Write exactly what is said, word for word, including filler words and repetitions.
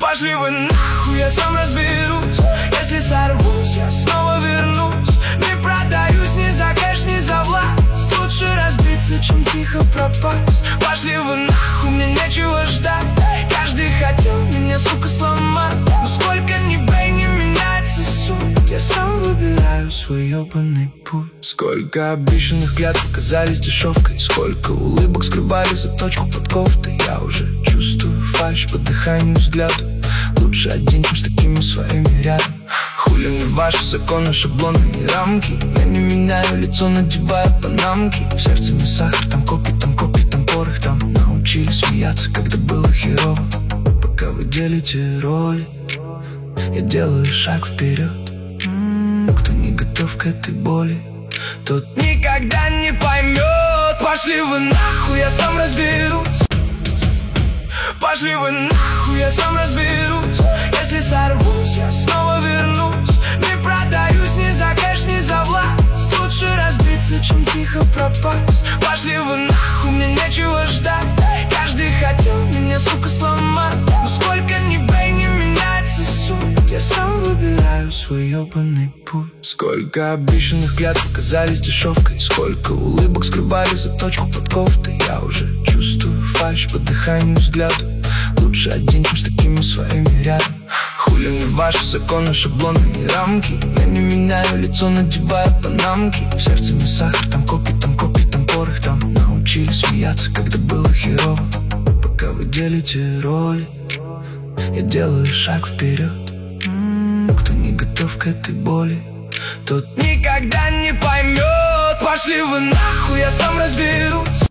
Пошли вы нахуй, я сам разберусь. Если сорвусь, я снова вернусь. Не продаюсь ни за кэш, ни за власть. Лучше разбиться, чем тихо пропасть. Пошли вы нахуй, мне нечего ждать. Каждый хотел меня, сука, сломать. Но сколько ни бей, не меняется суть. Я сам выбираю свой ебаный путь. Сколько обещанных клятв оказались дешевкой. Сколько улыбок скрывали за точку под кофтой. Я уже чувствую фальшь по дыханию, взгляду. Лучше один, чем с такими своими рядом. Хули мне ваши законы, шаблоны и рамки. Я не меняю лицо, надеваю панамки. В сердце не сахар, там копи, там копи, там порох. Там научились смеяться, когда было херово. Пока вы делите роли, я делаю шаг вперед. Кто не готов к этой боли, тот никогда не поймет. Пошли вы нахуй, я сам разберусь. Пошли вы нахуй, я сам разберусь. Если сорвусь, я снова вернусь. Не продаюсь ни за кэш, ни за власть. Лучше разбиться, чем тихо пропасть. Пошли вы нахуй, мне нечего ждать. Каждый хотел меня, сука, сломать. Но сколько ни бей, не меняется суть. Я сам выбираю свой ебаный путь. Сколько обещанных клятв оказались дешевкой. Сколько улыбок скрывали за точку под кофтой. Я уже чувствую фальшь по дыханию, взгляду. Лучше один, чем с такими своими рядом. Хули мне ваши законы, шаблоны и рамки. Я не меняю лицо, надеваю панамки. В сердце не сахар, там копи, там копи, там порох. Там научились смеяться, когда было херово. Пока вы делите роли, я делаю шаг вперед. Кто не готов к этой боли, тот никогда не поймет. Пошли вы нахуй, я сам разберусь.